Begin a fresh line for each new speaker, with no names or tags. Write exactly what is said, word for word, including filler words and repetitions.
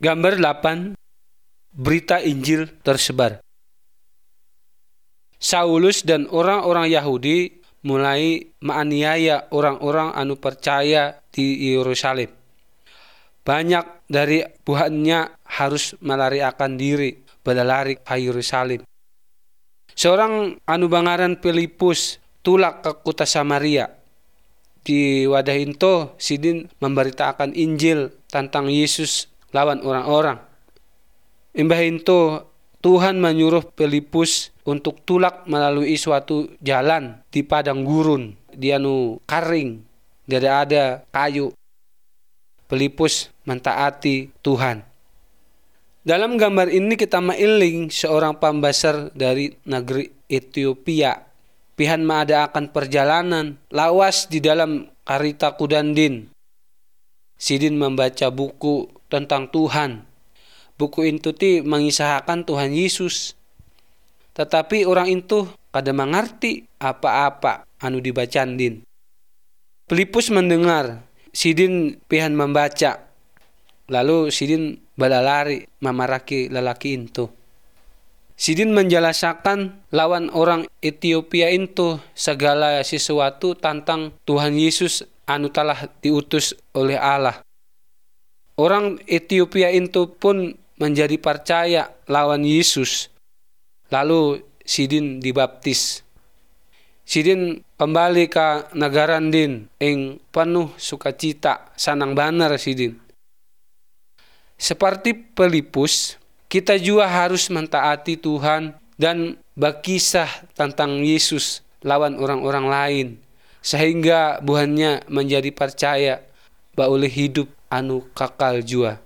Gambar delapan. Berita Injil tersebar. Saulus dan orang-orang Yahudi mulai menganiaya orang-orang anu percaya di Yerusalem. Banyak dari buahnya harus melariakan diri berlari ke Yerusalem. Seorang anu bangaran Filipus tulak ke kota Samaria. Di wadah itu sidin memberitakan Injil tentang Yesus lawan orang-orang. Imbah itu Tuhan menyuruh Filipus untuk tulak melalui suatu jalan di padang gurun, di anu karing, tidak ada kayu. Filipus mentaati Tuhan. Dalam gambar ini kita mailing seorang pembasar dari negeri Ethiopia. Pihan mengadakan perjalanan lawas di dalam karita kudandin. Sidin membaca buku tentang Tuhan. Buku itu ti mengisahkan Tuhan Yesus. Tetapi orang itu kada mengerti apa-apa anu dibacaan din. Filipus mendengar, sidin pihan membaca. Lalu sidin balalari memaraki lelaki itu. Sidin menjelaskan lawan orang Ethiopia itu segala sesuatu tentang Tuhan Yesus anu telah diutus oleh Allah. Orang Ethiopia itu pun menjadi percaya lawan Yesus. Lalu sidin dibaptis. Sidin kembali ke negara din ing penuh sukacita, sanang banar sidin. Seperti Filipus, kita juga harus mentaati Tuhan dan berkisah tentang Yesus lawan orang-orang lain, sehingga buahnya menjadi percaya bahwa hidup anu kakal jua.